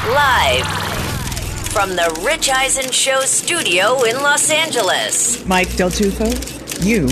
Live from the Rich Eisen Show studio in Los Angeles. Mike Del Tufo, you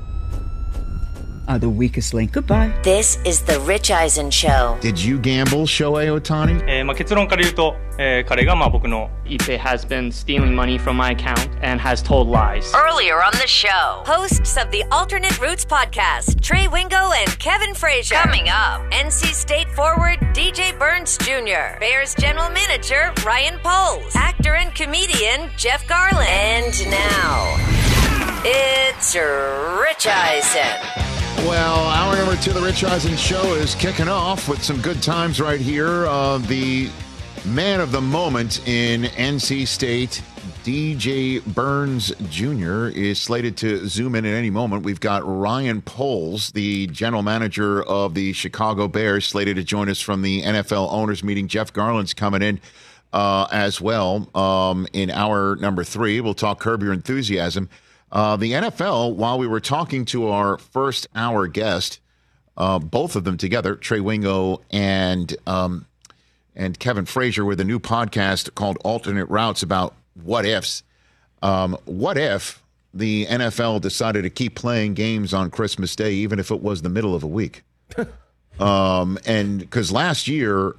are the weakest link. Goodbye. This is the Rich Eisen Show. Did you gamble Shohei Ohtani? 結論から言うと、彼が僕の Ife has been stealing money from my account and has told lies. Earlier on the show, hosts of the Alternate Roots podcast, Trey Wingo and Kevin Frazier. Coming up, NC State forward DJ Burns Jr., Bears general manager Ryan Poles, actor and comedian Jeff Garland. And now, it's Rich Eisen. Well, hour number 2 of the Rich Eisen Show is kicking off with some good times right here. The man of the moment in NC State, DJ Burns Jr., is slated to zoom in at any moment. We've got Ryan Poles, the general manager of the Chicago Bears, slated to join us from the NFL owners meeting. Jeff Garland's coming in as well in hour number 3. We'll talk Curb Your Enthusiasm. The NFL, while we were talking to our first hour guest, both of them together, Trey Wingo and Kevin Frazier, with a new podcast called Alternate Routes about what ifs. What if the NFL decided to keep playing games on Christmas Day, even if it was the middle of a week? And because last year,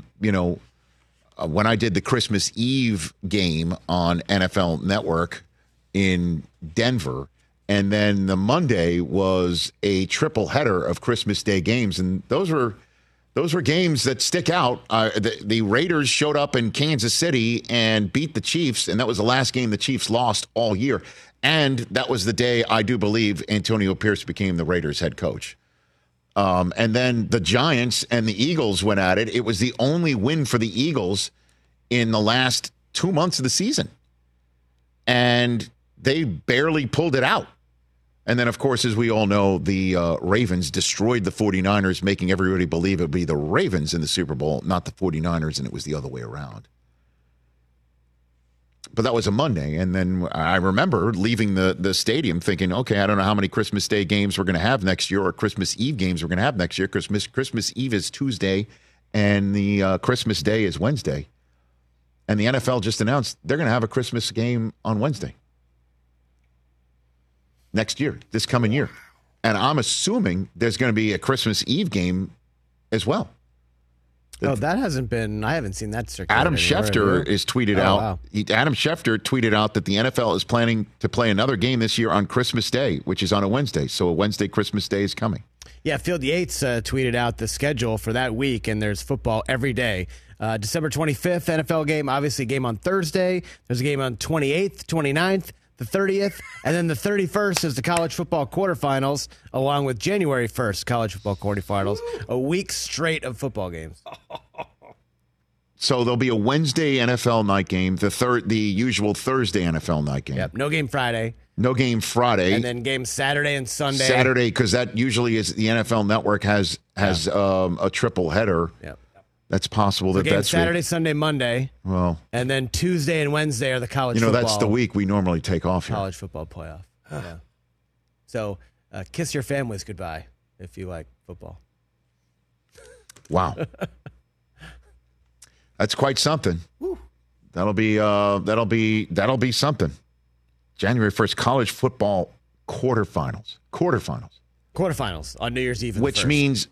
when I did the Christmas Eve game on NFL Network in Denver, and then the Monday was a triple header of Christmas Day games, and those were games that stick out. The Raiders showed up in Kansas City and beat the Chiefs, and that was the last game the Chiefs lost all year. And that was the day, I do believe, Antonio Pierce became the Raiders head coach. And then the Giants and the Eagles went at it. It was the only win for the Eagles in the last 2 months of the season. And they barely pulled it out. And then, of course, as we all know, the Ravens destroyed the 49ers, making everybody believe it would be the Ravens in the Super Bowl, not the 49ers, and it was the other way around. But that was a Monday. And then I remember leaving the stadium thinking, okay, I don't know how many Christmas Day games we're going to have next year or Christmas Eve games we're going to have next year. Christmas Eve is Tuesday and the Christmas Day is Wednesday. And the NFL just announced they're going to have a Christmas game on Wednesday. Next year, this coming year. And I'm assuming there's going to be a Christmas Eve game as well. Oh, that hasn't been, I haven't seen that circulate. Adam Schefter is tweeted out. Wow. Adam Schefter tweeted out that the NFL is planning to play another game this year on Christmas Day, which is on a Wednesday. So a Wednesday Christmas Day is coming. Yeah, Field Yates tweeted out the schedule for that week, and there's football every day. December 25th, NFL game, obviously a game on Thursday. There's a game on 28th, 29th. The 30th, and then the 31st is the college football quarterfinals, along with January 1st, college football quarterfinals. A week straight of football games. So there'll be a Wednesday NFL night game, the usual Thursday NFL night game. Yep, no game Friday. No game Friday. And then games Saturday and Sunday. Saturday, because that usually is the NFL Network has a triple header. Yep. That's possible that that's Saturday, Sunday, Monday. Well, and then Tuesday and Wednesday are the college football. That's the week we normally take off here. College football playoff. Yeah. So kiss your families goodbye if you like football. Wow. That's quite something. Woo. That'll be something. January 1st, college football quarterfinals on New Year's Eve. Which means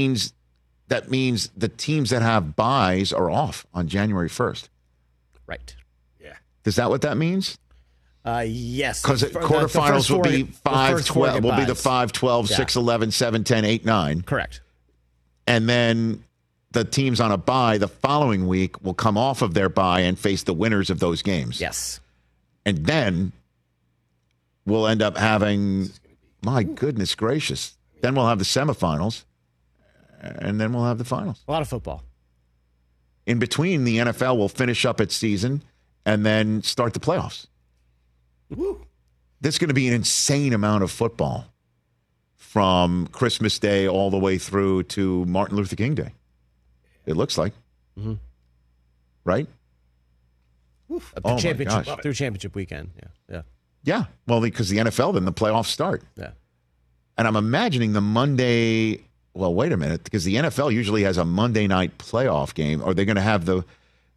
the teams that have buys are off on January 1st. Right. Yeah. Is that what that means? Yes. Because quarterfinals will be 5-12. Will be the 5-12, 6-11, 7-10, 8-9. Correct. And then the teams on a bye the following week will come off of their bye and face the winners of those games. Yes. And then we'll end up having, my goodness gracious, then we'll have the semifinals. And then we'll have the finals. A lot of football. In between, the NFL will finish up its season and then start the playoffs. Woo. There's going to be an insane amount of football from Christmas Day all the way through to Martin Luther King Day. It looks like. Mm-hmm. Right? Up to through championship weekend. Yeah. Well, because the NFL, then the playoffs start. Yeah. And I'm imagining the Monday. Well, wait a minute, because the NFL usually has a Monday night playoff game. Are they going to have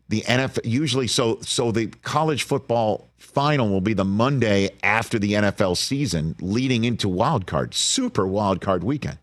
the NFL usually so the college football final will be the Monday after the NFL season, leading into wild card, super wild card weekend.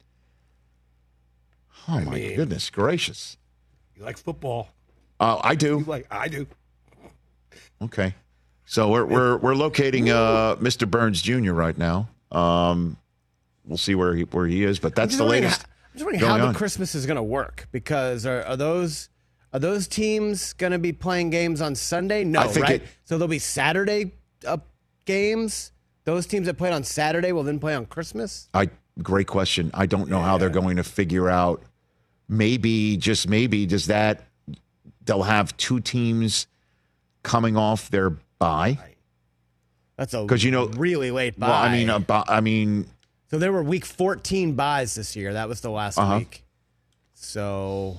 Oh my goodness gracious! You like football? I do. I do. Okay, so we're locating Mr. Burns Jr. right now. We'll see where he is, but that's the latest. I'm just wondering how the Christmas is going to work, because are those teams going to be playing games on Sunday? No, right? So there'll be Saturday games. Those teams that played on Saturday will then play on Christmas? Great question. I don't know how they're going to figure out. Maybe, just maybe, they'll have two teams coming off their bye. That's really late bye. Well, I mean. So there were week 14 buys this year. That was the last week. So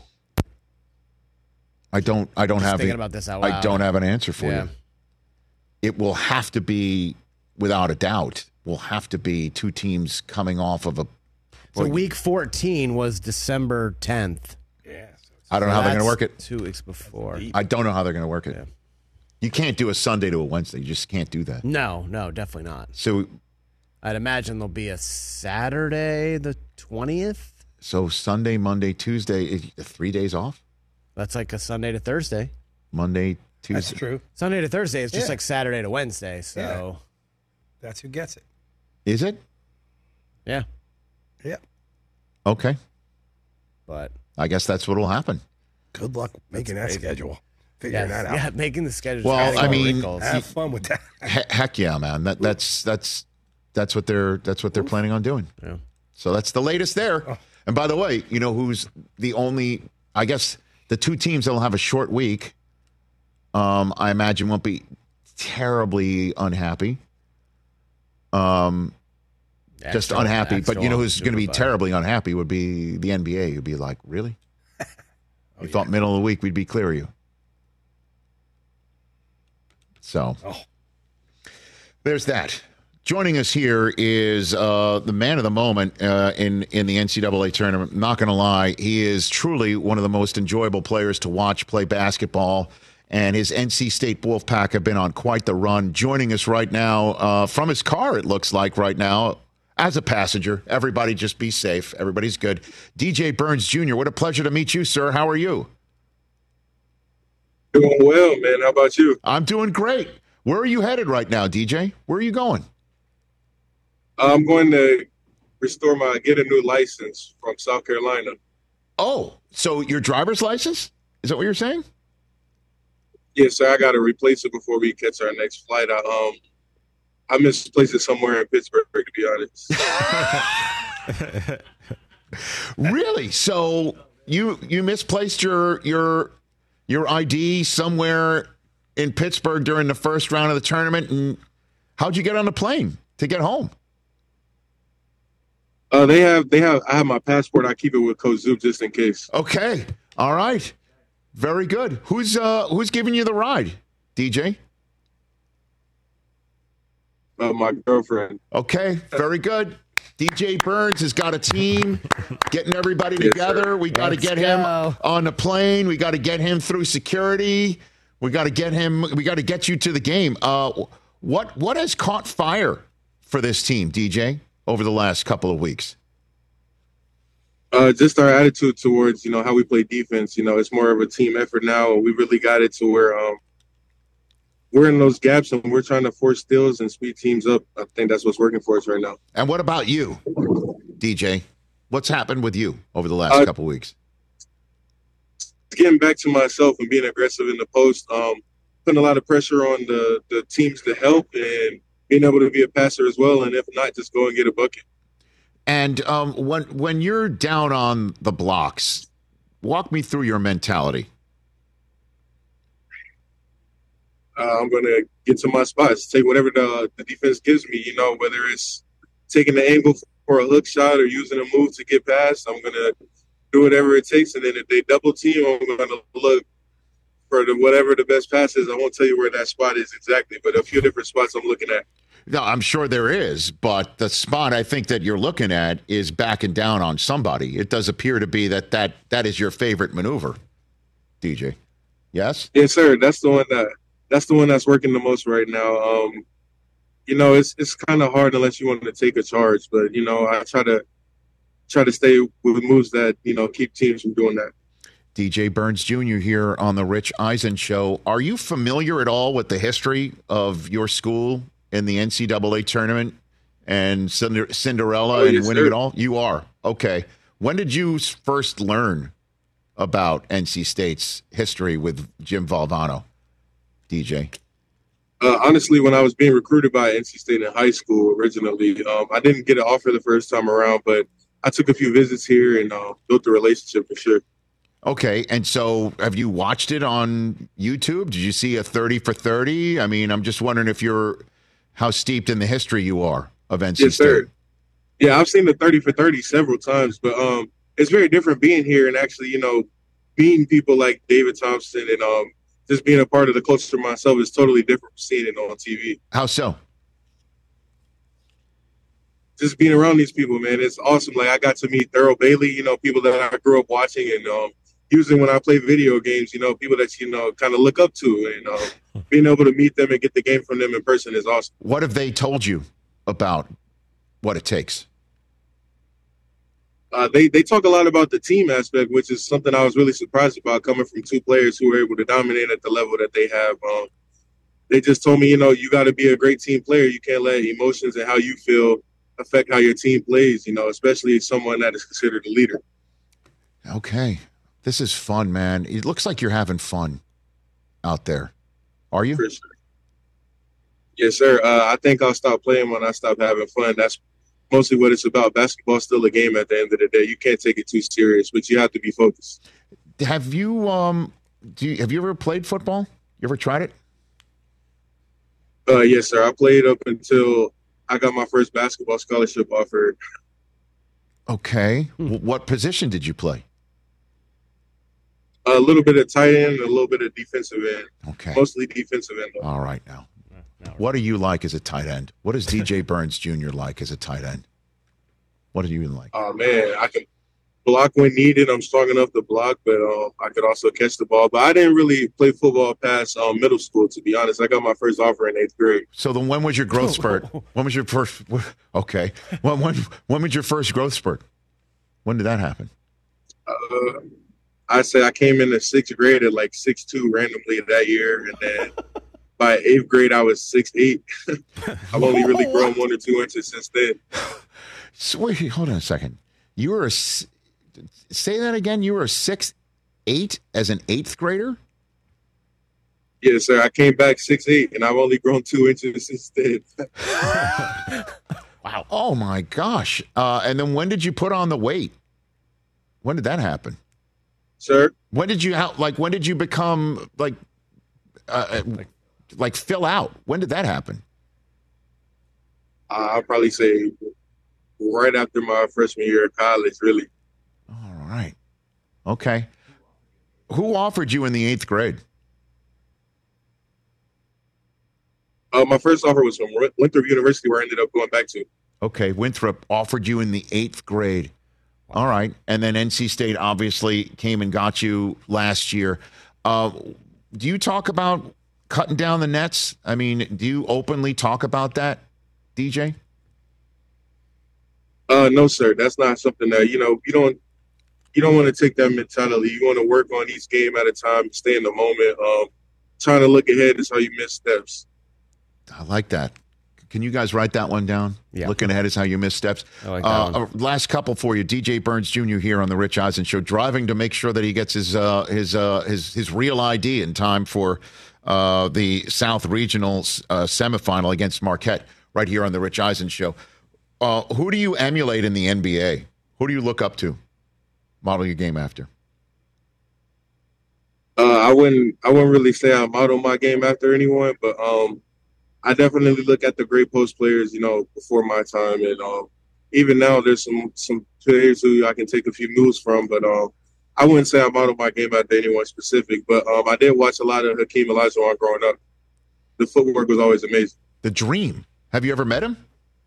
I don't have thinking about this out loud. I don't have an answer for you. It will have to be, without a doubt, two teams coming off of a. So week 14 was December 10th. Yeah. I don't know how they're going to work it. 2 weeks before. I don't know how they're going to work it. Yeah. You can't do a Sunday to a Wednesday. You just can't do that. No, definitely not. So I'd imagine there'll be a Saturday, the 20th. So Sunday, Monday, Tuesday, 3 days off? That's like a Sunday to Thursday. Monday, Tuesday. That's true. Sunday to Thursday is just like Saturday to Wednesday. So that's who gets it. Is it? Yeah. Yeah. Okay. But I guess that's what will happen. Good luck making that schedule. Figuring that out. Yeah, making the schedule. Well, I mean, have fun with that. Heck yeah, man. That's what they're planning on doing. Yeah. So that's the latest there. Oh. And by the way, you know who's the only? I guess the two teams that will have a short week. I imagine won't be terribly unhappy. Just unhappy. But you know who's going to be terribly unhappy would be the NBA. Who'd be like, really? We thought middle of the week we'd be clear of you. So there's that. Joining us here is the man of the moment in the NCAA tournament. I'm not going to lie, he is truly one of the most enjoyable players to watch play basketball, and his NC State Wolfpack have been on quite the run. Joining us right now from his car, it looks like right now, as a passenger. Everybody just be safe. Everybody's good. DJ Burns Jr., what a pleasure to meet you, sir. How are you? Doing well, man. How about you? I'm doing great. Where are you headed right now, DJ? Where are you going? I'm going to get a new license from South Carolina. Oh, so your driver's license? Is that what you're saying? Yes, sir. I got to replace it before we catch our next flight. I misplaced it somewhere in Pittsburgh, to be honest. Really? So you misplaced your ID somewhere in Pittsburgh during the first round of the tournament, and how'd you get on the plane to get home? I have my passport. I keep it with Coach Zoop just in case. Okay. All right. Very good. Who's giving you the ride, DJ? My girlfriend. Okay. Very good. DJ Burns has got a team getting everybody together. We got to get him on the plane. We got to get him through security. We got to get you to the game. What has caught fire for this team, DJ, over the last couple of weeks? Just our attitude towards, how we play defense. It's more of a team effort now. We really got it to where we're in those gaps and we're trying to force steals and speed teams up. I think that's what's working for us right now. And what about you, DJ? What's happened with you over the last couple of weeks? Getting back to myself and being aggressive in the post, putting a lot of pressure on the teams to help and being able to be a passer as well. And if not, just go and get a bucket. And when you're down on the blocks, walk me through your mentality. I'm going to get to my spots, take whatever the defense gives me, whether it's taking the angle for a hook shot or using a move to get past. I'm going to do whatever it takes. And then if they double team, I'm going to look for whatever the best pass is. I won't tell you where that spot is exactly, but a few different spots I'm looking at. No, I'm sure there is, but the spot I think that you're looking at is backing down on somebody. It does appear to be that is your favorite maneuver, DJ. Yes? Yes, sir. That's the one that's working the most right now. It's kind of hard unless you want to take a charge, but I try to stay with moves that keep teams from doing that. DJ Burns Jr. here on the Rich Eisen Show. Are you familiar at all with the history of your school in the NCAA tournament and Cinderella and yes, winning sir. it all? You are. Okay. When did you first learn about NC State's history with Jim Valvano, DJ? Honestly, when I was being recruited by NC State in high school originally, I didn't get an offer the first time around, but I took a few visits here and built a relationship for sure. Okay, and so have you watched it on YouTube? Did you see a 30 for 30? I mean, I'm just wondering how steeped in the history you are of NC Yes, State. sir. Yeah, I've seen the 30 for 30 several times, but it's very different being here and actually, meeting people like David Thompson and just being a part of the culture myself is totally different from seeing it on TV. How so? Just being around these people, man, it's awesome. Like I got to meet Thurl Bailey, people that I grew up watching, and usually when I play video games, people that kind of look up to, and being able to meet them and get the game from them in person is awesome. What have they told you about what it takes? They talk a lot about the team aspect, which is something I was really surprised about coming from two players who were able to dominate at the level that they have. They just told me, you got to be a great team player. You can't let emotions and how you feel affect how your team plays, especially someone that is considered a leader. Okay. This is fun, man. It looks like you're having fun out there. Are you? For sure. Yes, sir. I think I'll stop playing when I stop having fun. That's mostly what it's about. Basketball's still a game at the end of the day. You can't take it too serious, but you have to be focused. Have you have you ever played football? You ever tried it? Yes, sir. I played up until I got my first basketball scholarship offer. Okay. What position did you play? A little bit of tight end, a little bit of defensive end. Okay. Mostly defensive end, though. All right now. What are you like as a tight end? What is DJ Burns Jr. like as a tight end? What are you like? Oh, man, I can block when needed. I'm strong enough to block, but I could also catch the ball. But I didn't really play football past middle school, to be honest. I got my first offer in 8th grade. So then when was your growth spurt? When was your first – okay. When was your first growth spurt? When did that happen? I say I came into 6th grade at like 6'2" randomly that year, and then by 8th grade I was 6'8". I've only really grown 1 or 2 inches since then. So wait, hold on a second. You were say that again. You were a 6'8" as an 8th grader? Yes, sir. I came back 6'8", and I've only grown 2 inches since then. Wow. Oh my gosh. And then when did you put on the weight? When did that happen? Sir? When did you become like fill out? When did that happen? I'll probably say right after my freshman year of college, really. All right. Okay. Who offered you in the 8th grade? My first offer was from Winthrop University, where I ended up going back to. Okay. Winthrop offered you in the 8th grade. All right. And then NC State obviously came and got you last year. Do you talk about cutting down the nets? I mean, do you openly talk about that, DJ? No, sir. That's not something that, you don't want to take that mentality. You want to work on each game at a time, stay in the moment. Trying to look ahead is how you miss steps. I like that. Can you guys write that one down? Yeah. Looking ahead is how you miss steps. I like that one. Last couple for you. DJ Burns Jr. here on the Rich Eisen Show, driving to make sure that he gets his real ID in time for the South Regional semifinal against Marquette right here on the Rich Eisen Show. Who do you emulate in the NBA? Who do you look up to? Model your game after. I wouldn't really say I model my game after anyone, but I definitely look at the great post players, before my time, and even now there's some players who I can take a few moves from, but I wouldn't say I model my game after anyone specific, but I did watch a lot of Hakeem Olajuwon growing up. The footwork was always amazing. The Dream. Have you ever met him?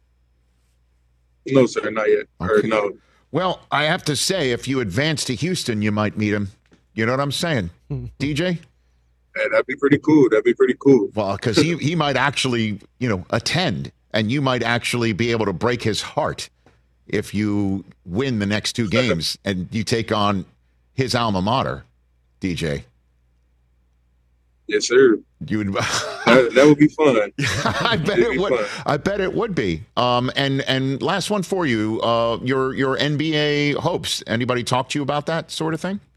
No, sir, not yet. Okay. Or no. Well, I have to say, if you advance to Houston, you might meet him. You know what I'm saying, DJ? Man, that'd be pretty cool. Well, because he might actually, attend, and you might actually be able to break his heart if you win the next 2 games and you take on his alma mater, DJ. Yes, sir. That would be fun. I bet it would. I bet it would be. And last one for you. Your NBA hopes. Anybody talk to you about that sort of thing?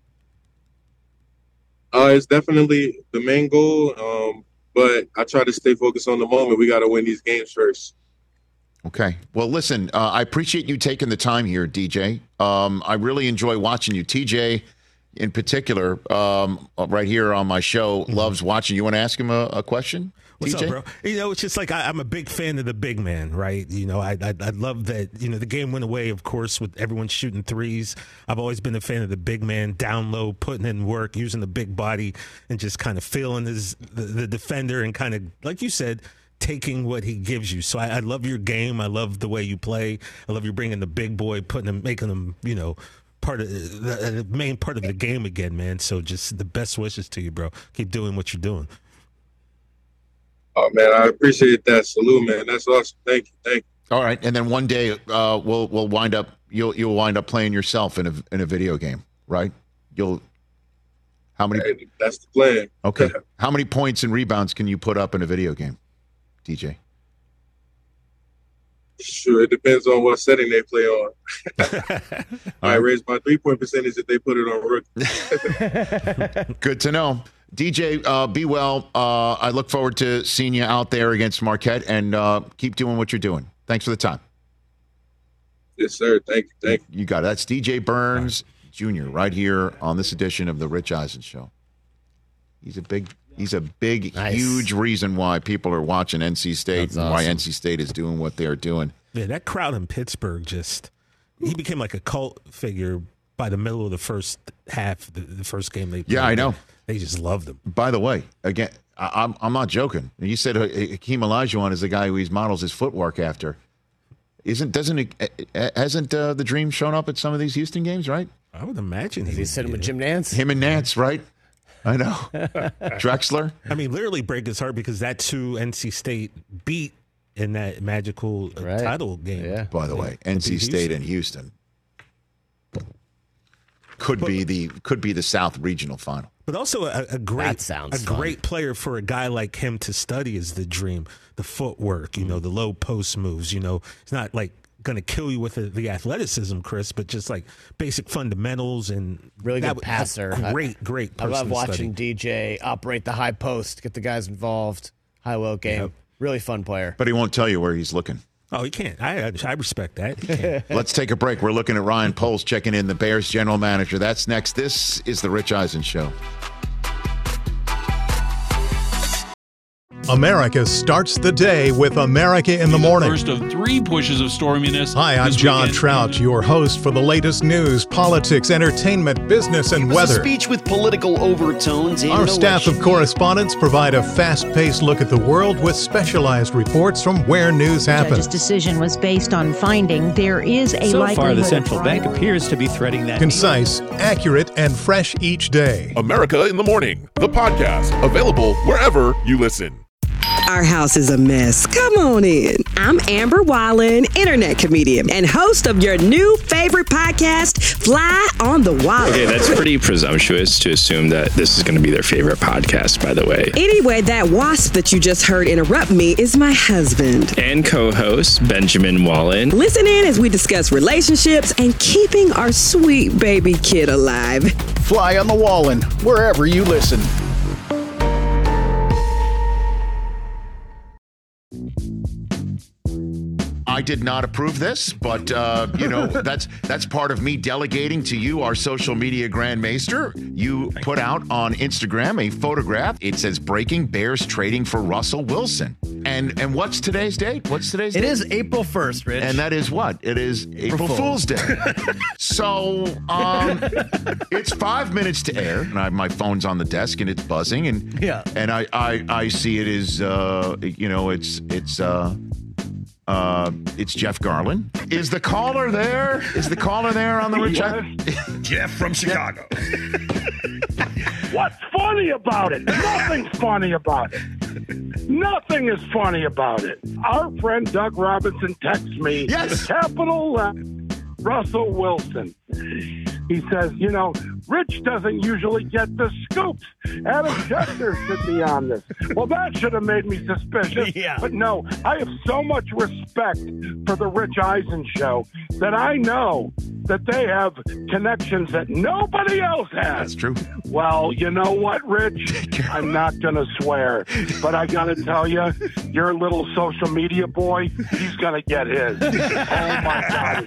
It's definitely the main goal. But I try to stay focused on the moment. We got to win these games first. Okay. Well, listen, I appreciate you taking the time here, DJ. I really enjoy watching you. TJ, in particular, right here on my show, loves watching. You want to ask him a question? What's TJ? up, bro? It's just like I'm a big fan of the big man, right? I love that, the game went away, of course, with everyone shooting threes. I've always been a fan of the big man, down low, putting in work, using the big body, and just kind of feeling the defender and kind of, like you said, taking what he gives you. So I love your game. I love the way you play. I love you bringing the big boy, making him, part of the main part of the game again, man. So just the best wishes to you, bro. Keep doing what you're doing. Oh man, I appreciate that. Salute, man. That's awesome. Thank you. All right, and then one day we'll wind up. You'll wind up playing yourself in a video game, right? How many? Hey, that's the plan. Okay. How many points and rebounds can you put up in a video game, DJ? Sure, it depends on what setting they play on. I raise my 3-point percentage if they put it on rookie. Good to know. DJ, be well. I look forward to seeing you out there against Marquette, and keep doing what you're doing. Thanks for the time. Yes, sir. Thank you. You got it. That's DJ Burns Jr. right here on this edition of the Rich Eisen Show. He's a big, nice. Huge reason why people are watching NC State. That's and awesome. Why NC State is doing what they're doing. Yeah, that crowd in Pittsburgh he became like a cult figure by the middle of the first half, the first game they played. Yeah, I know. They just loved him. By the way, again, I'm not joking. You said Hakeem Olajuwon is the guy who he models his footwork after. Hasn't the Dream shown up at some of these Houston games, right? I would imagine he said him with Jim Nance. Him and Nance, right? I know. Drexler. I mean, literally break his heart because that's who NC State beat in that magical title game. Yeah. By the way, NC State and Houston could be the South Regional Final. But also a great player for a guy like him to study is the Dream. The footwork, the low post moves. It's not like going to kill you with the athleticism, Chris, but just like basic fundamentals and really good passer. Great person. I love watching DJ operate the high post, get the guys involved, high-low game. Yep. Really fun player. But he won't tell you where he's looking. Oh, he can't. I respect that. He can't. Let's take a break. We're looking at Ryan Poles checking in, the Bears general manager. That's next. This is the Rich Eisen Show. America starts the day with America in the Morning. First of 3 pushes of storminess. Hi, I'm John Trout, your host for the latest news, politics, entertainment, business, and weather. A speech with political overtones. Our staff of correspondents provide a fast-paced look at the world with specialized reports from where news happens. The judge's decision was based on finding there is a likelihood. So far, the central bank appears to be threading that. Concise, accurate, and fresh each day. America in the Morning, the podcast, available wherever you listen. Our house is a mess. Come on in. I'm Amber Wallen, internet comedian and host of your new favorite podcast, Fly on the Wall. Okay, that's pretty presumptuous to assume that this is going to be their favorite podcast, by the way. Anyway, that wasp that you just heard interrupt me is my husband. And co-host, Benjamin Wallen. Listen in as we discuss relationships and keeping our sweet baby kid alive. Fly on the Wallen, wherever you listen. I did not approve this, but that's part of me delegating to you, our social media Grand Maester. You put out on Instagram a photograph. It says breaking Bears trading for Russell Wilson. And what's today's date? It is April 1st, Rich. And that is what? It is April Fool's Day. So it's 5 minutes to air, and my phone's on the desk and it's buzzing, and I see it is it's Jeff Garland. Is the caller there? Is the caller there on the Rich? Jeff from Chicago. What's funny about it? Nothing's funny about it. Nothing is funny about it. Our friend Doug Robinson texts me, capital Russell Wilson. He says, Rich doesn't usually get the scoops. Adam Schefter should be on this. Well, that should have made me suspicious. Yeah. But no, I have so much respect for the Rich Eisen show that I know that they have connections that nobody else has. That's true. Well, you know what, Rich? I'm not going to swear, but I got to tell you, your little social media boy, he's going to get his. Oh, my God.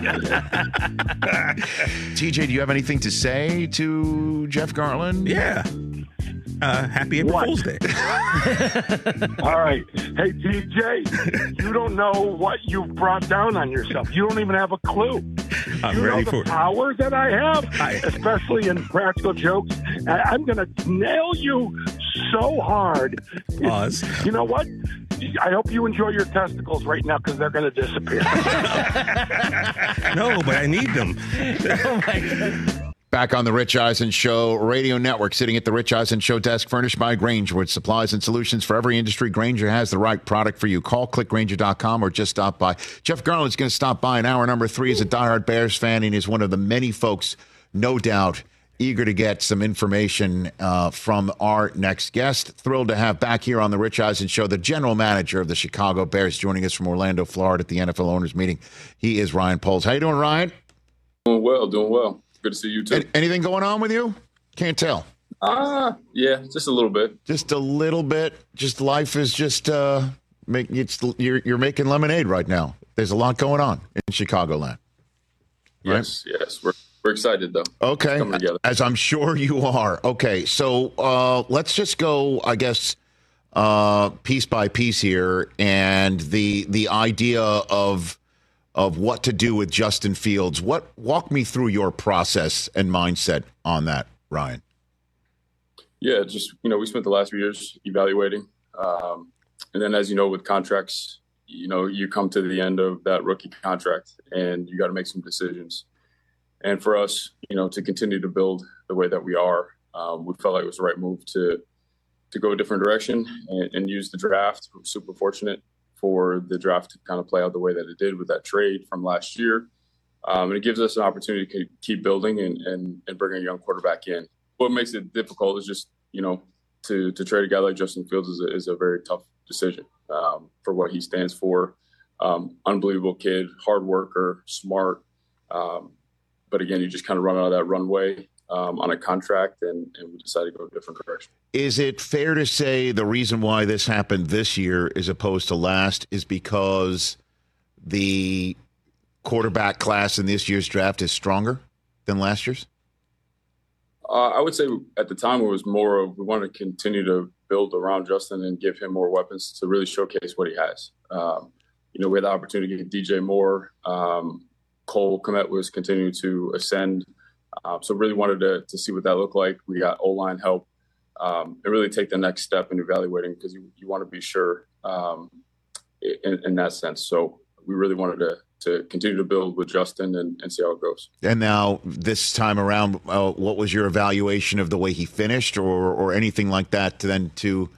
TJ, do you have anything to say to Jeff Garlin? Yeah. Happy April Fool's Day. All right. Hey, TJ, you don't know what you've brought down on yourself. You don't even have a clue. I'm ready for it. The power that I have, especially in practical jokes, I'm going to nail you so hard. Pause. You know what? I hope you enjoy your testicles right now because they're going to disappear. No, but I need them. Oh, my God. Back on the Rich Eisen Show Radio Network, sitting at the Rich Eisen Show desk, furnished by Grainger, with supplies and solutions for every industry. Grainger has the right product for you. Call clickgrainger.com or just stop by. Jeff Garlin's going to stop by in hour number 3 as a diehard Bears fan, and is one of the many folks, no doubt, eager to get some information from our next guest. Thrilled to have back here on the Rich Eisen Show the general manager of the Chicago Bears, joining us from Orlando, Florida at the NFL owners meeting. He is Ryan Poles. How you doing, Ryan? Doing well. Good to see you too. Anything going on with you? Can't tell. Yeah, just a little bit. Just a little bit. Just life is just you're making lemonade right now. There's a lot going on in Chicagoland. Right? Yes. We're excited though. Okay. Coming together. As I'm sure you are. Okay. So let's just go, I guess, piece by piece here, and the idea of what to do with Justin Fields. Walk me through your process and mindset on that, Ryan. Yeah, just, we spent the last few years evaluating. And then, as you know, with contracts, you come to the end of that rookie contract and you got to make some decisions. And for us, to continue to build the way that we are, we felt like it was the right move to go a different direction and use the draft. We're super fortunate for the draft to kind of play out the way that it did with that trade from last year. And it gives us an opportunity to keep building and bring a young quarterback in. What makes it difficult is just, to trade a guy like Justin Fields is a very tough decision for what he stands for. Unbelievable kid, hard worker, smart. But again, you just kind of run out of that runway on a contract, and we decided to go a different direction. Is it fair to say the reason why this happened this year as opposed to last is because the quarterback class in this year's draft is stronger than last year's? I would say at the time it was more of we wanted to continue to build around Justin and give him more weapons to really showcase what he has. We had the opportunity to get DJ Moore. Cole Kmet was continuing to ascend. So really wanted to see what that looked like. We got O-line help and really take the next step in evaluating because you want to be sure in that sense. So we really wanted to continue to build with Justin and see how it goes. And now this time around, what was your evaluation of the way he finished or anything like that to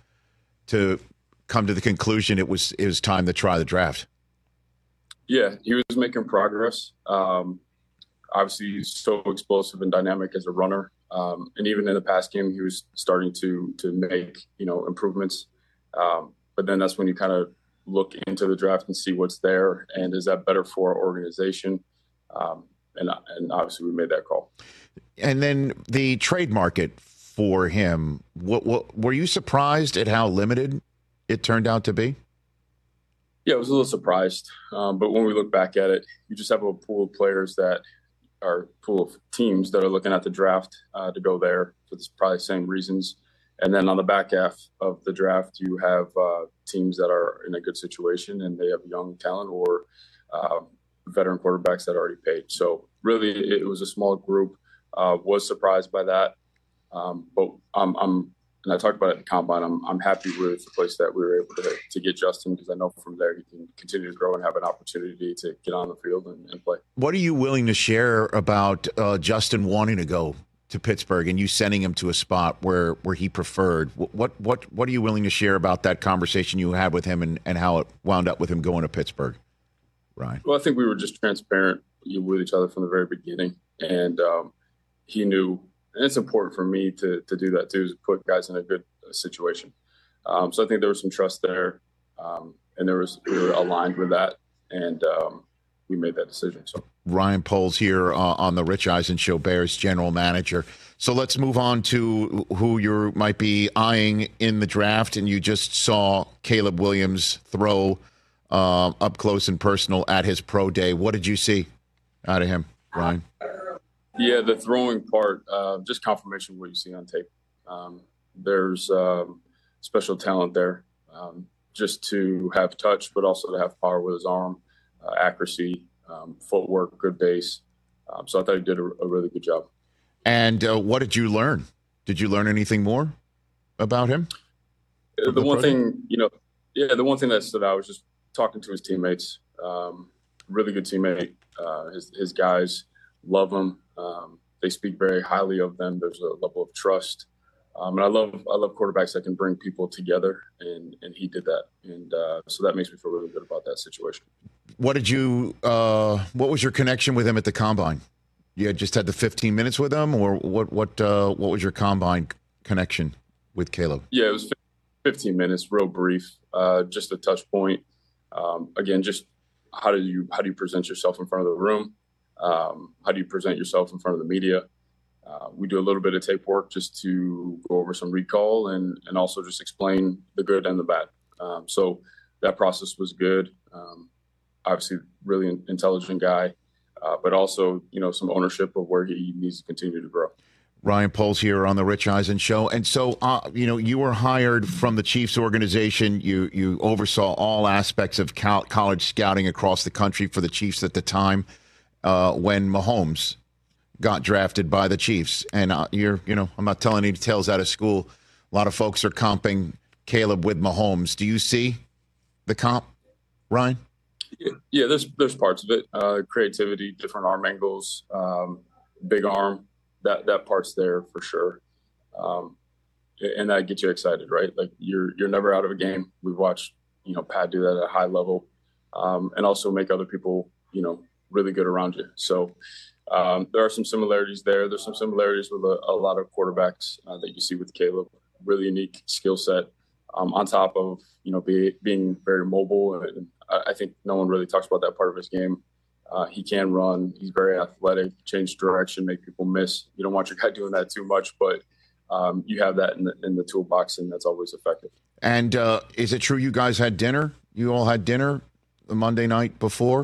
come to the conclusion it was time to try the draft? Yeah, he was making progress. Obviously, he's so explosive and dynamic as a runner. And even in the past game, he was starting to make, improvements. But then that's when you kind of look into the draft and see what's there. And is that better for our organization? And obviously, we made that call. And then the trade market for him, what were you surprised at how limited it turned out to be? Yeah, I was a little surprised. But when we look back at it, you just have a pool of players pool of teams that are looking at the draft to go there for probably the same reasons. And then on the back half of the draft, you have teams that are in a good situation and they have young talent or veteran quarterbacks that are already paid. So really, it was a small group. Was surprised by that, but and I talked about it in the combine. I'm happy with the place that we were able to get Justin because I know from there he can continue to grow and have an opportunity to get on the field and play. What are you willing to share about Justin wanting to go to Pittsburgh and you sending him to a spot where he preferred. What are you willing to share about that conversation you had with him and how it wound up with him going to Pittsburgh, Ryan? Well, I think we were just transparent with each other from the very beginning, and he knew. And it's important for me to do that too, is put guys in a good situation. So I think there was some trust there, and we were aligned with that, and we made that decision. So Ryan Poles here on the Rich Eisen Show, Bears general manager. So let's move on to who you might be eyeing in the draft, and you just saw Caleb Williams throw up close and personal at his pro day. What did you see out of him, Ryan? Yeah, the throwing part, just confirmation of what you see on tape. There's special talent there, just to have touch, but also to have power with his arm, accuracy, footwork, good base. So I thought he did a really good job. And what did you learn? Did you learn anything more about him? The one thing that stood out was just talking to his teammates. Really good teammate. His guys love him. They speak very highly of them. There's a level of trust. And I love quarterbacks that can bring people together, and he did that. And so that makes me feel really good about that situation. What was your connection with him at the Combine? You just had the 15 minutes with him, or what was your Combine connection with Caleb? Yeah, it was 15 minutes, real brief, just a touch point. Again, just how do you present yourself in front of the room? How do you present yourself in front of the media? We do a little bit of tape work just to go over some recall and also just explain the good and the bad. So that process was good. Obviously, really intelligent guy, but also, some ownership of where he needs to continue to grow. Ryan Poles here on the Rich Eisen Show. And so, you were hired from the Chiefs organization. You oversaw all aspects of college scouting across the country for the Chiefs at the time when Mahomes got drafted by the Chiefs. And I'm not telling any details out of school. A lot of folks are comping Caleb with Mahomes. Do you see the comp, Ryan? Yeah, there's parts of it. Creativity, different arm angles, big arm. That part's there for sure. And that gets you excited, right? Like you're never out of a game. We've watched, Pat do that at a high level, and also make other people, really good around you. So there are some similarities there. There's some similarities with a lot of quarterbacks that you see with Caleb. Really unique skill set. On top of, being very mobile. And I think no one really talks about that part of his game. He can run. He's very athletic, change direction, make people miss. You don't want your guy doing that too much, but you have that in the toolbox, and that's always effective. And is it true you guys had dinner? You all had dinner the Monday night before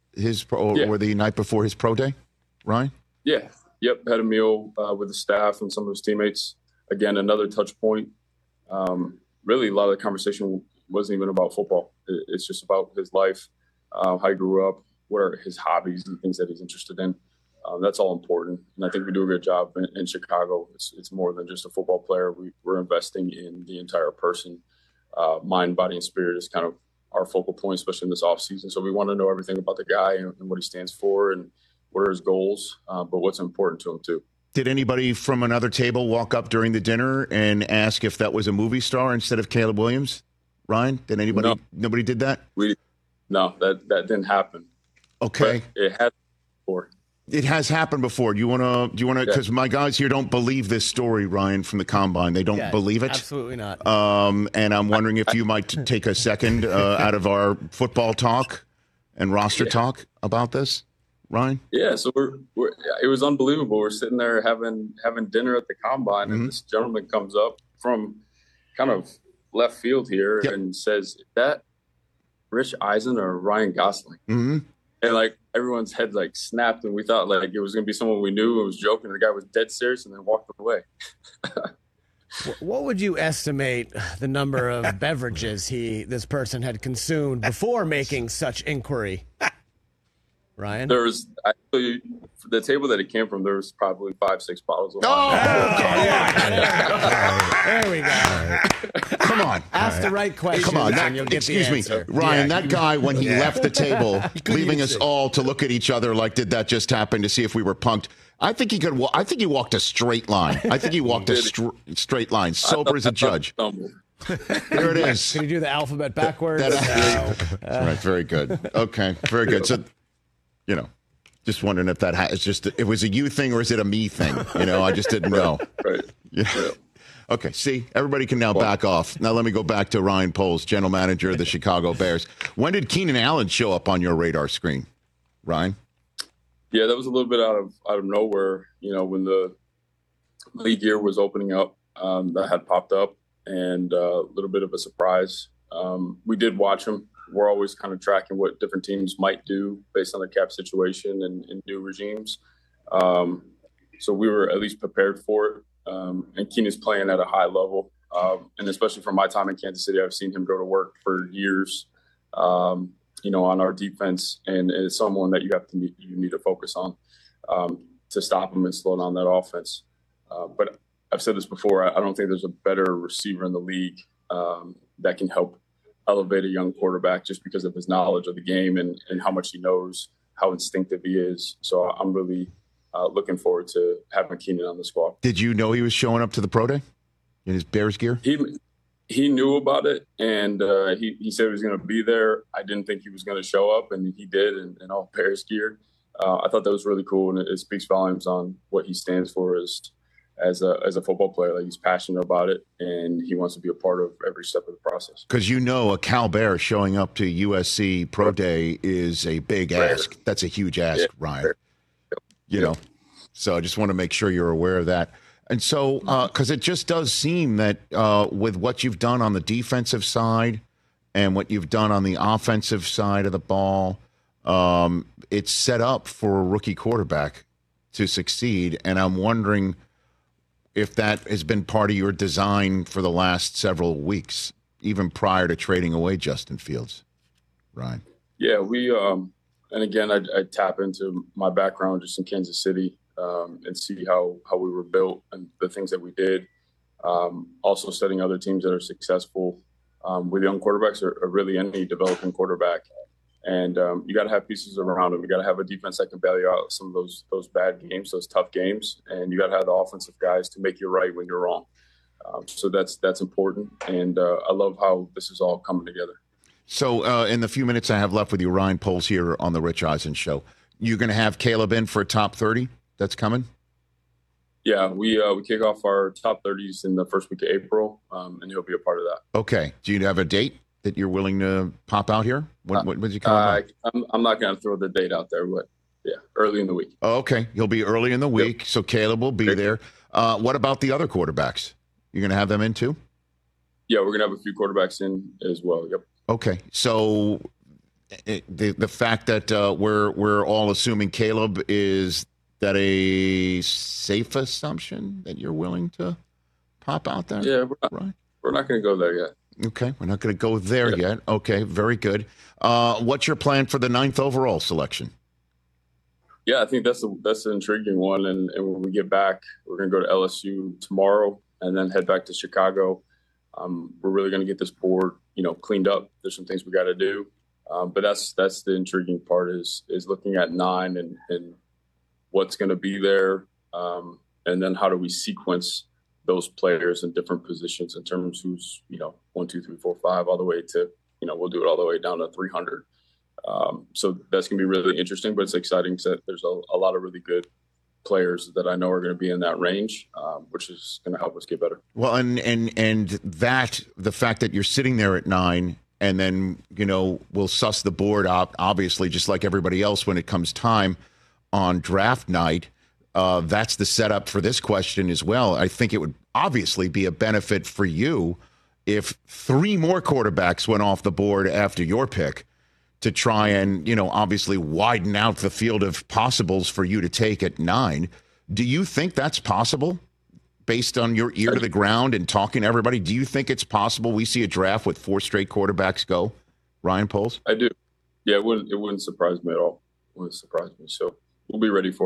or the night before his pro day, Ryan? Yeah. Yep. Had a meal with the staff and some of his teammates. Again, another touch point. Really, a lot of the conversation wasn't even about football. It's just about his life, how he grew up, what are his hobbies and things that he's interested in. That's all important. And I think we do a good job in Chicago. It's more than just a football player. We're investing in the entire person. Mind, body, and spirit is kind of our focal point, especially in this offseason. So we want to know everything about the guy and what he stands for and what are his goals, but what's important to him too. Did anybody from another table walk up during the dinner and ask if that was a movie star instead of Caleb Williams? Ryan, did anybody? No. Nobody did that? No, that didn't happen. Okay. But it has before. It has happened before. Do you want to, because my guys here don't believe this story, Ryan, from the Combine. They don't believe it. Absolutely not. And I'm wondering if you might take a second out of our football talk and roster talk about this, Ryan? Yeah, so it was unbelievable. We're sitting there having dinner at the Combine, and this gentleman comes up from kind of left field here and says, "Is that Rich Eisen or Ryan Gosling?" Mm-hmm. And everyone's head snapped, and we thought it was going to be someone we knew and was joking. The guy was dead serious and then walked away. What would you estimate the number of beverages this person had consumed before making such inquiry? Ryan? There was actually the table that it came from, there was probably 5-6 bottles of wine. There we go. Come on. Ask the right question. Come on. and you'll get Excuse the me, answer. Ryan, that guy, when he left the table, leaving us all to look at each other like, did that just happen, to see if we were punked? I think he could. I think he walked a straight line. I think he walked a straight line, sober as a judge. There it is. Can you do the alphabet backwards? Right. Very good. Okay. Very good. So, just wondering if that it's just it was a you thing or is it a me thing? I just didn't know. Right. Yeah. Okay. See, everybody can now back off. Now let me go back to Ryan Poles, general manager of the Chicago Bears. When did Keenan Allen show up on your radar screen, Ryan? Yeah, that was a little bit out of nowhere. When the league year was opening up, that had popped up, and a little bit of a surprise. We did watch him. We're always kind of tracking what different teams might do based on their cap situation and new regimes. So we were at least prepared for it. And Keenan's playing at a high level. And especially from my time in Kansas City, I've seen him go to work for years, on our defense. And it's someone that you need to focus on to stop him and slow down that offense. But I've said this before, I don't think there's a better receiver in the league that can help elevate a young quarterback just because of his knowledge of the game and how much he knows, how instinctive he is. So I'm really looking forward to having Keenan on the squad. Did you know he was showing up to the pro day in his Bears gear? He knew about it, and he said he was going to be there. I didn't think he was going to show up, and he did in all Bears gear. I thought that was really cool, and it speaks volumes on what he stands for as a football player. Like, he's passionate about it, and he wants to be a part of every step of the process. Because a Cal Bear showing up to USC Pro Day is a big ask. That's a huge ask, Ryan. So I just want to make sure you're aware of that. And so, because it just does seem that with what you've done on the defensive side and what you've done on the offensive side of the ball, it's set up for a rookie quarterback to succeed. And I'm wondering if that has been part of your design for the last several weeks, even prior to trading away Justin Fields, Ryan. Yeah, we and again, I tap into my background just in Kansas City and see how we were built and the things that we did. Also studying other teams that are successful with young quarterbacks or really any developing quarterback. And you got to have pieces around him. You got to have a defense that can bail you out some of those bad games, those tough games, and you got to have the offensive guys to make you right when you're wrong. So that's important, and I love how this is all coming together. So in the few minutes I have left with you, Ryan Poles here on the Rich Eisen Show, you're going to have Caleb in for a top 30 that's coming? Yeah, we kick off our top 30s in the first week of April, and he'll be a part of that. Okay. Do you have a date that you're willing to pop out here? When's he coming back? I'm not going to throw the date out there, but yeah, early in the week. Oh, okay. He'll be early in the week, so Caleb will be there. What about the other quarterbacks? You're going to have them in too? Yeah, we're going to have a few quarterbacks in as well. Yep. Okay. So the fact that we're all assuming Caleb, is that a safe assumption that you're willing to pop out there? Yeah, we're not going to go there yet. Okay, we're not going to go there yet. Okay, very good. What's your plan for the 9th overall selection? Yeah, I think that's an intriguing one. And when we get back, we're going to go to LSU tomorrow and then head back to Chicago. We're really going to get this board, cleaned up. There's some things we got to do, but that's the intriguing part is looking at 9 and what's going to be there, and then how do we sequence those players in different positions in terms of who's 1, 2, 3, 4, 5, all the way to we'll do it all the way down to 300. So that's gonna be really interesting, but it's exciting because there's a lot of really good players that I know are going to be in that range, which is going to help us get better. Well, and that the fact that you're sitting there at 9, and then we'll suss the board out, obviously, just like everybody else when it comes time on draft night. That's the setup for this question as well. I think it would obviously be a benefit for you if 3 more quarterbacks went off the board after your pick to try and, obviously widen out the field of possibles for you to take at 9. Do you think that's possible based on your ear to the ground and talking to everybody? Do you think it's possible we see a draft with 4 straight quarterbacks go, Ryan Poles? I do. Yeah, it wouldn't surprise me at all. It wouldn't surprise me. So we'll be ready for it.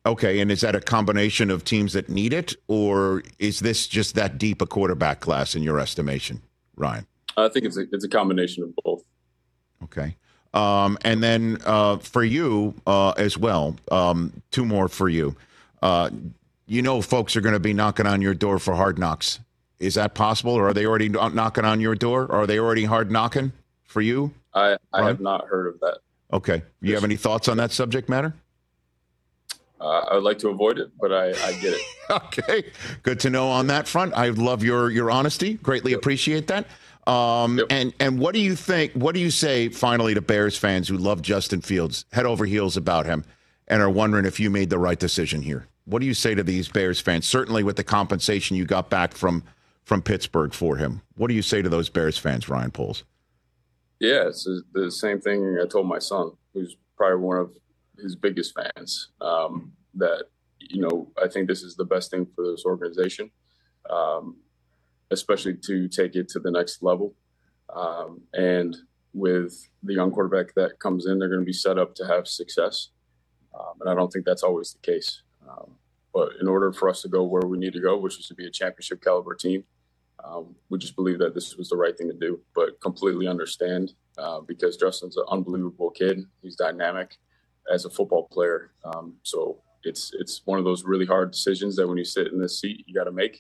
Okay, and is that a combination of teams that need it, or is this just that deep a quarterback class in your estimation, Ryan? I think it's a combination of both. Okay. And then for you as well, two more for you. Folks are going to be knocking on your door for Hard Knocks. Is that possible, or are they already knocking on your door? Or are they already hard knocking for you? I have not heard of that. Okay. You have any thoughts on that subject matter? I would like to avoid it, but I get it. Okay. Good to know on that front. I love your honesty. Greatly appreciate that. And what do you think? What do you say finally to Bears fans who love Justin Fields, head over heels about him, and are wondering if you made the right decision here? What do you say to these Bears fans? Certainly with the compensation you got back from Pittsburgh for him. What do you say to those Bears fans, Ryan Poles? Yeah, it's the same thing I told my son, who's probably one of his biggest fans, that, I think this is the best thing for this organization, especially to take it to the next level. And with the young quarterback that comes in, they're going to be set up to have success. And I don't think that's always the case. But in order for us to go where we need to go, which is to be a championship caliber team, we just believe that this was the right thing to do, but completely understand because Justin's an unbelievable kid. He's dynamic as a football player. So it's one of those really hard decisions that when you sit in this seat, you got to make.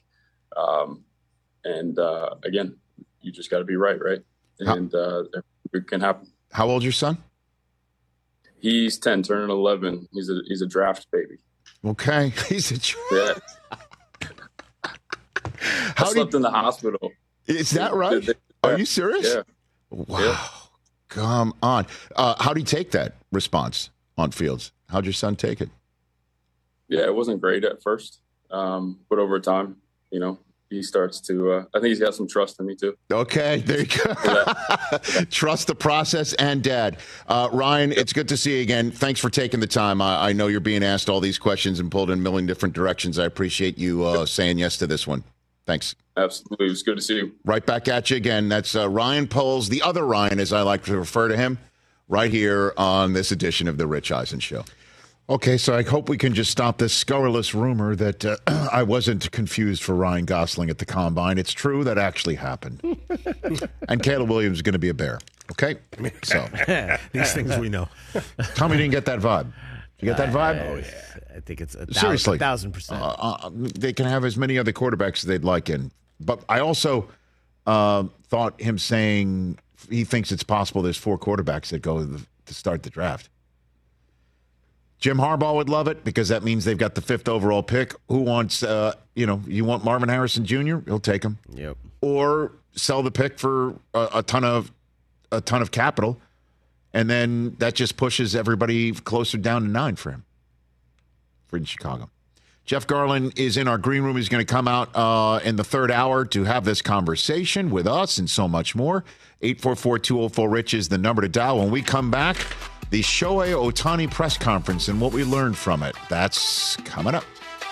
Again, you just got to be right? And it can happen. How old's your son? He's 10, turning 11. He's a draft baby. Okay. He's a draft. Yeah. I slept in the hospital. Is that right? Are you serious? Yeah. Wow. Yeah. Come on. How do you take that response on Fields? How'd your son take it? Yeah, it wasn't great at first. But over time, he starts to, I think he's got some trust in me too. Okay, there you go. Trust the process and Dad. Ryan, it's good to see you again. Thanks for taking the time. I know you're being asked all these questions and pulled in a million different directions. I appreciate you saying yes to this one. Thanks. Absolutely. It was good to see you. Right back at you again. That's Ryan Poles, the other Ryan, as I like to refer to him, right here on this edition of The Rich Eisen Show. Okay, so I hope we can just stop this scurrilous rumor that I wasn't confused for Ryan Gosling at the Combine. It's true. That actually happened. And Caleb Williams is going to be a Bear. Okay? So these things we know. Tell me you didn't get that vibe. You get that vibe? Oh, yeah. I think it's seriously 1,000%. They can have as many other quarterbacks as they'd like in. But I also thought him saying he thinks it's possible there's 4 quarterbacks that go to start the draft. Jim Harbaugh would love it because that means they've got the 5th overall pick. Who wants, you want Marvin Harrison Jr.? He'll take him. Yep. Or sell the pick for a ton of capital, and then that just pushes everybody closer down to 9 for him. For in Chicago. Jeff Garland is in our green room. He's going to come out in the 3rd hour to have this conversation with us and so much more. 844-204-RICH is the number to dial. When we come back, the Shohei Ohtani press conference and what we learned from it. That's coming up.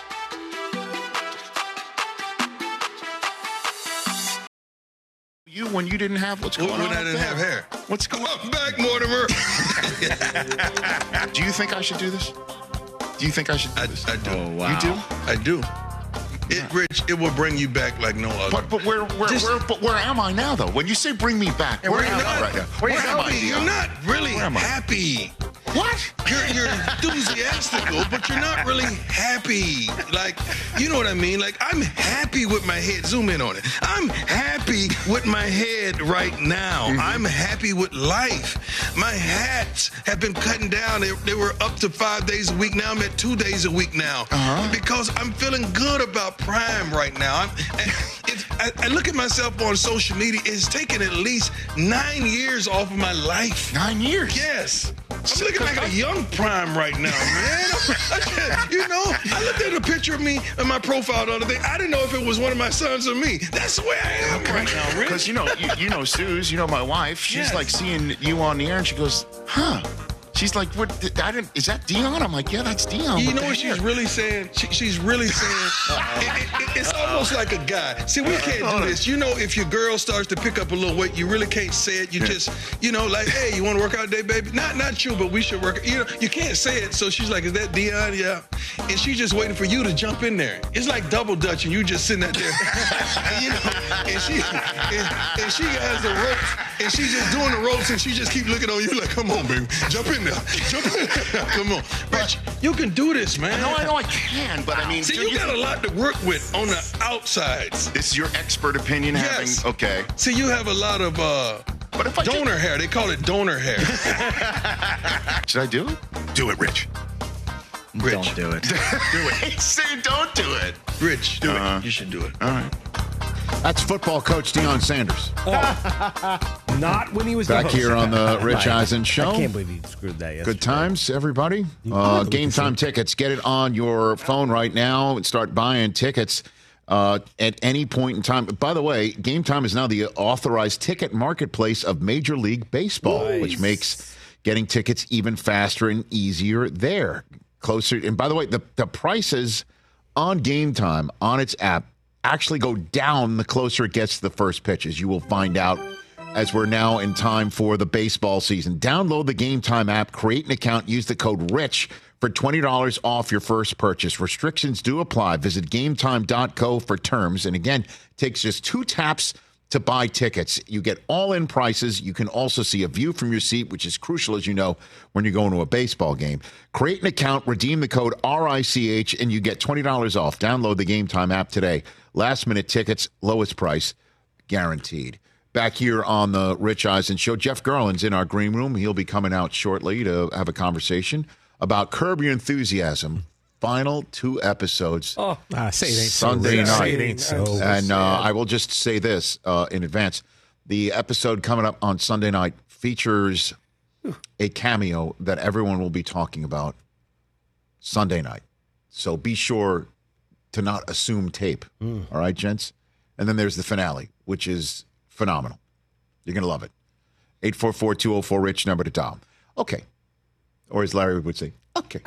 You, when you didn't have, what's going on? When I didn't have hair. What's going on? I'm back, Mortimer. Do you think I should do this? Do you think I should do this? I do. Oh, wow. You do? I do. Rich, it will bring you back like no other. But where am I now, though? When you say bring me back, where am I right now? Where am I? You're not really happy. What? You're enthusiastical, but you're not really happy. Like, you know what I mean? Like, I'm happy with my head. Zoom in on it. I'm happy with my head right now. Mm-hmm. I'm happy with life. My hats have been cutting down. They were up to 5 days a week. Now I'm at 2 days a week now. Because I'm feeling good about Prime right now. I look at myself on social media. It's taken at least 9 years off of my life. 9 years? Yes. I'm looking like a young Prime right now, man. I looked at a picture of me in my profile the other day. I didn't know if it was one of my sons or me. That's the way I am right now, Rich. Because, you know, Suze, my wife, she's like seeing you on the air and she goes, huh. She's like, "What? Is that Dion?" I'm like, "Yeah, that's Dion." You know what she's really saying? She's really saying it's almost like a guy. See, we can't do this. You know, if your girl starts to pick up a little weight, you really can't say it. You just, like, "Hey, you want to work out today, baby?" Not you, but we should work. You can't say it. So she's like, "Is that Dion?" Yeah, and she's just waiting for you to jump in there. It's like double dutch, and you just sitting out there, and she has the ropes, and she's just doing the ropes, and she just keep looking on you like, "Come on, baby, jump in there, jump in there, come on." Rich, you can do this, man. No, I know I can, but I mean, see, you got a lot to work with on the outsides. This is your expert opinion. Yes. Okay. See, you have a lot of but if donor hair. They call it donor hair. Should I do it? Do it, Rich. Don't do it. Do it. Say don't do it. Rich, do it. You should do it. All right. That's football coach Deion Sanders. Not when he was back the host. here on the Rich Eisen Show. I can't believe you screwed that yesterday. Good times, everybody. Game time tickets. Get it on your phone right now and start buying tickets at any point in time. By the way, Game Time is now the authorized ticket marketplace of Major League Baseball, which makes getting tickets even faster and easier there. Closer. And by the way, the prices on Game Time on its app actually go down the closer it gets to the first pitch, as you will find out as we're now in time for the baseball season. Download the Game Time app, create an account, use the code RICH for $20 off your first purchase. Restrictions do apply. Visit gametime.co for terms. And again, it takes just 2 taps to buy tickets. You get all-in prices. You can also see a view from your seat, which is crucial, as you know, when you're going to a baseball game. Create an account, redeem the code RICH, and you get $20 off. Download the Game Time app today. Last-minute tickets, lowest price, guaranteed. Back here on the Rich Eisen Show, Jeff Garland's in our green room. He'll be coming out shortly to have a conversation about Curb Your Enthusiasm. Final 2 episodes say it ain't Sunday night. Say it ain't so. And I will just say this in advance. The episode coming up on Sunday night features a cameo that everyone will be talking about Sunday night. So be sure to not assume tape. All right, gents? And then there's the finale, which is phenomenal. You're going to love it. 844-204-RICH, number to dial. Okay. Or as Larry would say, okay.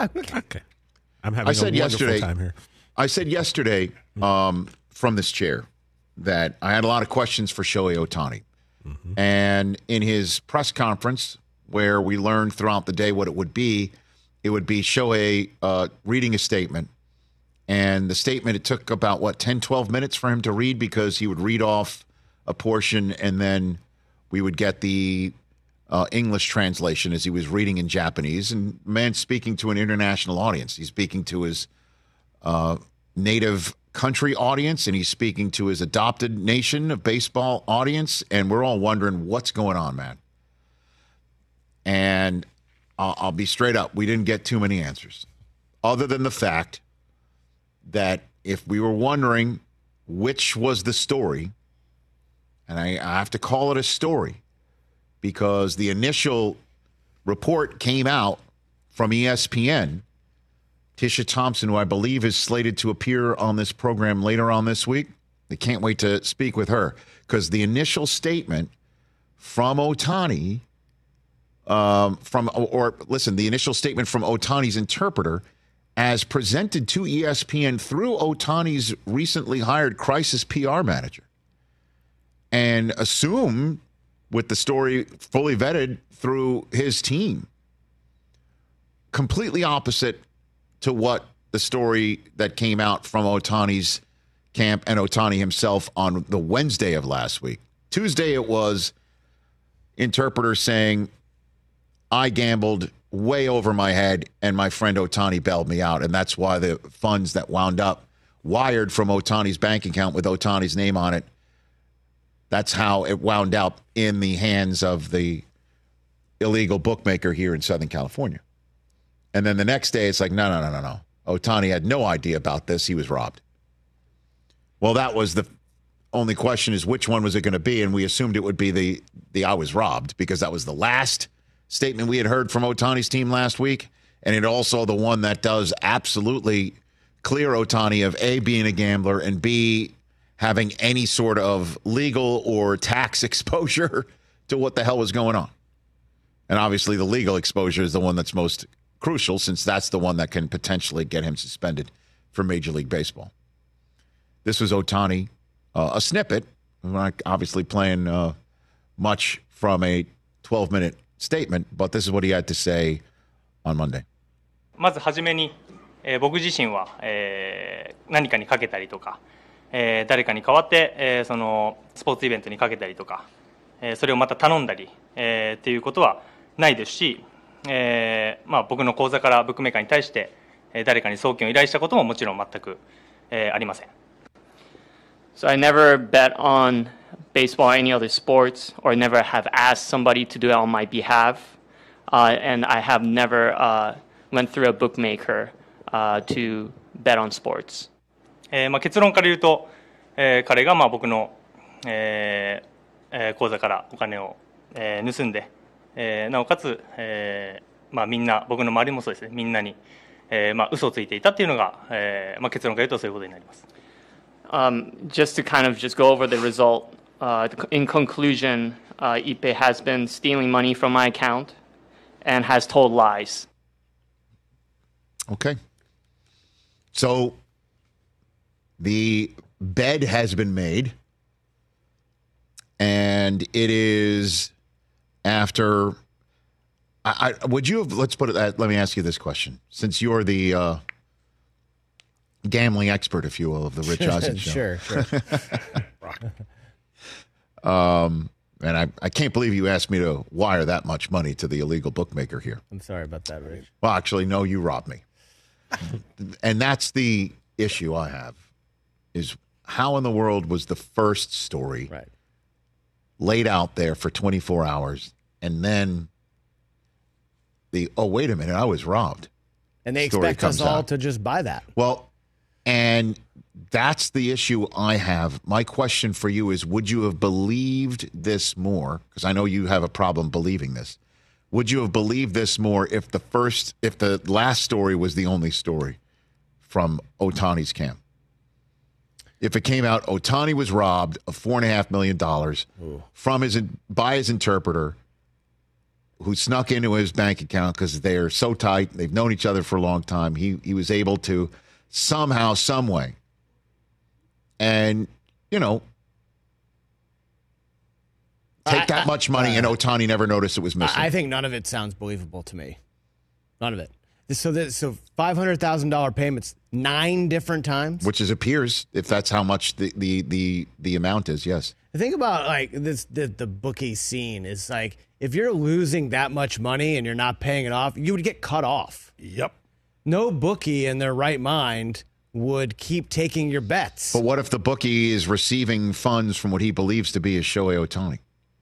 I'm having a wonderful time here. I said yesterday from this chair that I had a lot of questions for Shohei Ohtani. Mm-hmm. And in his press conference, where we learned throughout the day what it would be Shohei reading a statement. And the statement, it took about, 10, 12 minutes for him to read, because he would read off a portion and then we would get the English translation as he was reading in Japanese. And man, speaking to an international audience. He's speaking to his native country audience, and he's speaking to his adopted nation of baseball audience. And we're all wondering what's going on, man. And I'll be straight up. We didn't get too many answers, other than the fact that if we were wondering which was the story, and I have to call it a story, because the initial report came out from ESPN. Tisha Thompson, who I believe is slated to appear on this program later on this week. I can't wait to speak with her, because the initial statement from Ohtani, the initial statement from Ohtani's interpreter, as presented to ESPN through Ohtani's recently hired crisis PR manager, and assume with the story fully vetted through his team, completely opposite to what the story that came out from Ohtani's camp and Ohtani himself on the Wednesday of last week. Tuesday, it was interpreter saying, I gambled way over my head and my friend Ohtani bailed me out. And that's why the funds that wound up wired from Ohtani's bank account with Ohtani's name on it, that's how it wound up in the hands of the illegal bookmaker here in Southern California. And then the next day, it's like, no. Ohtani had no idea about this. He was robbed. Well, that was the only question, is which one was it going to be? And we assumed it would be the I was robbed, because that was the last statement we had heard from Ohtani's team last week. And it also the one that does absolutely clear Ohtani of A, being a gambler, and B, having any sort of legal or tax exposure to what the hell was going on. And obviously the legal exposure is the one that's most crucial, since that's the one that can potentially get him suspended for Major League Baseball. This was Ohtani, a snippet. I'm not obviously playing much from a 12-minute statement, but this is what he had to say on Monday. まずはじめに、僕自身は、何かにかけたりとか、誰かに代わって、そのスポーツイベントにかけたりとか、それをまた頼んだり、っていうことはないですし、僕の口座からブックメーカーに対して、誰かに送金を依頼したことももちろん全く、ありません。 So I never bet on baseball or any other sports, or never have asked somebody to do it on my behalf. And I have never went through a bookmaker to bet on sports. 結論から言うと、彼が僕の、口座からお金を、盗んで、なおかつ、みんな僕の周りもそうですね、みんなに、嘘をついていたっていうのが、結論から言うとそういうことになります。 Just to kind of just go over the result, in conclusion, Ippei has been stealing money from my account and has told lies. Okay. So the bed has been made, and it is after. Would you have? Let's put it. Let me ask you this question, since you're the gambling expert, if you will, of the Rich Eisen show. Sure. And I can't believe you asked me to wire that much money to the illegal bookmaker here. I'm sorry about that, Rich. Well, actually, no, you robbed me. And that's the issue I have, is how in the world was the first story laid out there for 24 hours, and then wait a minute, I was robbed. And they expect us all to just buy that. Well, and that's the issue I have. My question for you is, would you have believed this more? Because I know you have a problem believing this. Would you have believed this more if the last story was the only story from Ohtani's camp? If it came out Ohtani was robbed of $4.5 million by his interpreter, who snuck into his bank account because they are so tight, they've known each other for a long time. He was able to somehow, some way, and take that much money, and Ohtani never noticed it was missing. I think none of it sounds believable to me. None of it. So $500,000 payments 9 different times, which appears, if that's how much the amount is. Yes. The thing about the bookie scene is, like, if you're losing that much money and you're not paying it off, you would get cut off. Yep. No bookie in their right mind would keep taking your bets. But what if the bookie is receiving funds from what he believes to be a Shohei Ohtani?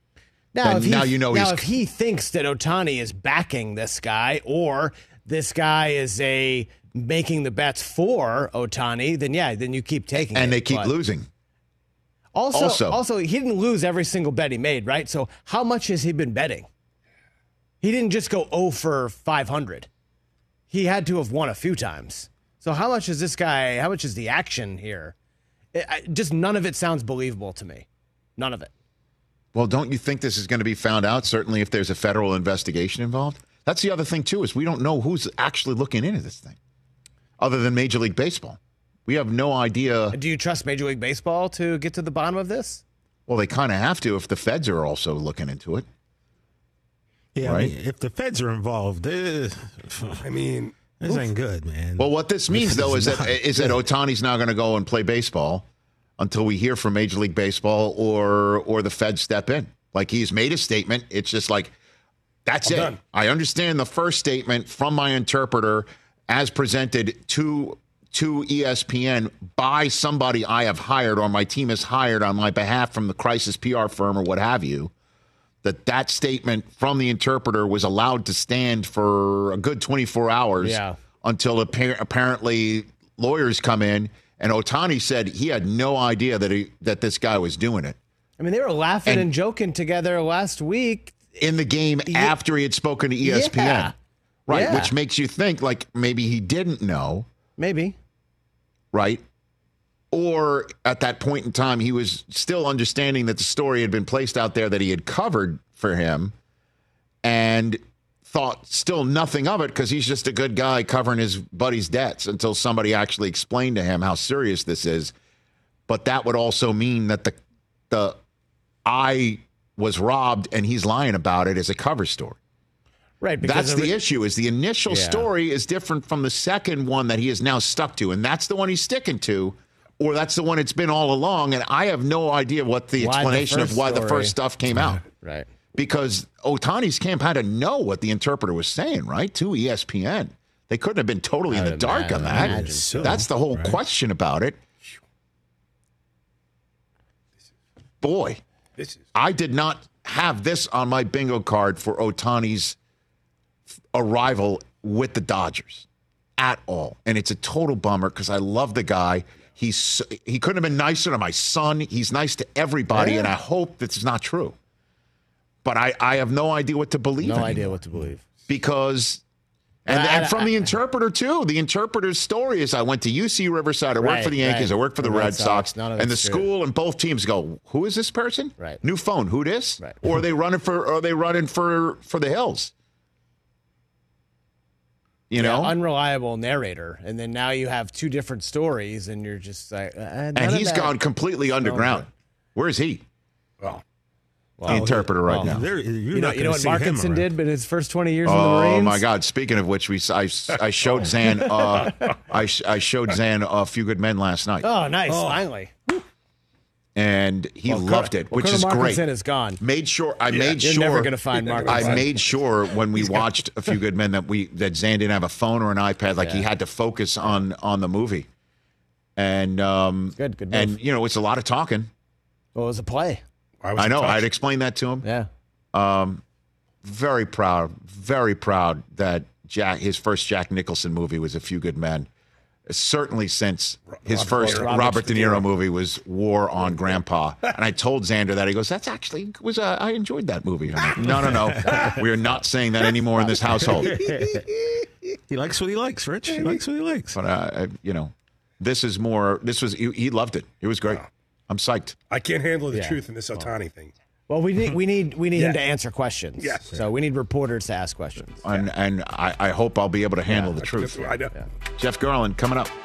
If he thinks that Ohtani is backing this guy, or this guy is making the bets for Ohtani, then you keep taking it. And they keep losing. Also, he didn't lose every single bet he made, right? So how much has he been betting? He didn't just go 0 for 500. He had to have won a few times. So how much is the action here? Just none of it sounds believable to me. None of it. Well, don't you think this is going to be found out, certainly if there's a federal investigation involved? That's the other thing, too, is we don't know who's actually looking into this thing, other than Major League Baseball. We have no idea. Do you trust Major League Baseball to get to the bottom of this? Well, they kind of have to if the feds are also looking into it. Yeah, right? If the feds are involved, this ain't good, man. Well, what this means, though, is that Ohtani's now going to go and play baseball until we hear from Major League Baseball or the feds step in. Like, he's made a statement. It's just like, that's it. Done. I understand the first statement from my interpreter as presented to ESPN by somebody I have hired or my team has hired on my behalf from the crisis PR firm or what have you, that statement from the interpreter was allowed to stand for a good 24 hours until apparently lawyers come in, and Ohtani said he had no idea that this guy was doing it. I mean, they were laughing and joking together last week. In the game after he had spoken to ESPN. Yeah. Right, which makes you think, like, maybe he didn't know. Maybe. Right? Or at that point in time, he was still understanding that the story had been placed out there that he had covered for him, and thought still nothing of it because he's just a good guy covering his buddy's debts until somebody actually explained to him how serious this is. But that would also mean that the I was robbed and he's lying about it as a cover story. Right. That's the issue, is the initial story is different from the second one that he is now stuck to. And that's the one he's sticking to, or that's the one it's been all along. And I have no idea what the explanation of why the first stuff came out. Right. Because Ohtani's camp had to know what the interpreter was saying, right? To ESPN. They couldn't have been totally in the dark on that. That's the whole question about it. Boy, I did not have this on my bingo card for Ohtani's arrival with the Dodgers at all. And it's a total bummer because I love the guy. He couldn't have been nicer to my son. He's nice to everybody, and I hope this is not true. But I have no idea what to believe. No idea what to believe. Because, and from the interpreter, too. The interpreter's story is I went to UC Riverside. I worked for the Yankees. I worked for the Red Sox. And the school and both teams go, who is this person? Right. New phone. Who this? Right. Or are they running for the hills? You know? Unreliable narrator. And then now you have two different stories, and you're just like, and he's gone completely underground. Where is he? The interpreter right now. You know what Markinson did in his first 20 years in the Marines? Oh my God! Speaking of which, I showed Zan I showed Zan A Few Good Men last night. Oh, nice! Finally, and he loved it, which is great. Markinson is gone. I made sure. You're never going to find Markinson. I made sure when we watched A Few Good Men that Zan didn't have a phone or an iPad. Like he had to focus on the movie. And good move. And it's a lot of talking. Well, it was a play. I know. I'd explained that to him. Yeah. Very proud that his first Jack Nicholson movie was A Few Good Men. Certainly since his first Robert De Niro movie was War on Grandpa. And I told Xander that. He goes, that's actually I enjoyed that movie. I'm like, no. We are not saying that anymore in this household. He likes what he likes, Rich. He likes what he likes. But, he loved it. It was great. I'm psyched. I can't handle the truth in this Ohtani thing. Well, we need him to answer questions. Yes. So we need reporters to ask questions. And I hope I'll be able to handle the truth. I know. Jeff Garland coming up.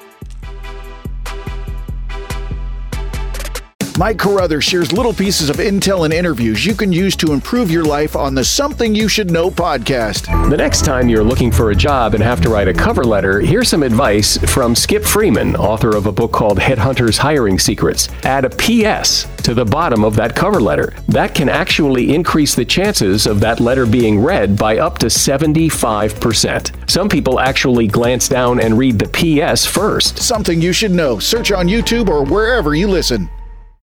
Mike Carruthers shares little pieces of intel and interviews you can use to improve your life on the Something You Should Know podcast. The next time you're looking for a job and have to write a cover letter, here's some advice from Skip Freeman, author of a book called Headhunters Hiring Secrets. Add a PS to the bottom of that cover letter. That can actually increase the chances of that letter being read by up to 75%. Some people actually glance down and read the PS first. Something You Should Know. Search on YouTube or wherever you listen.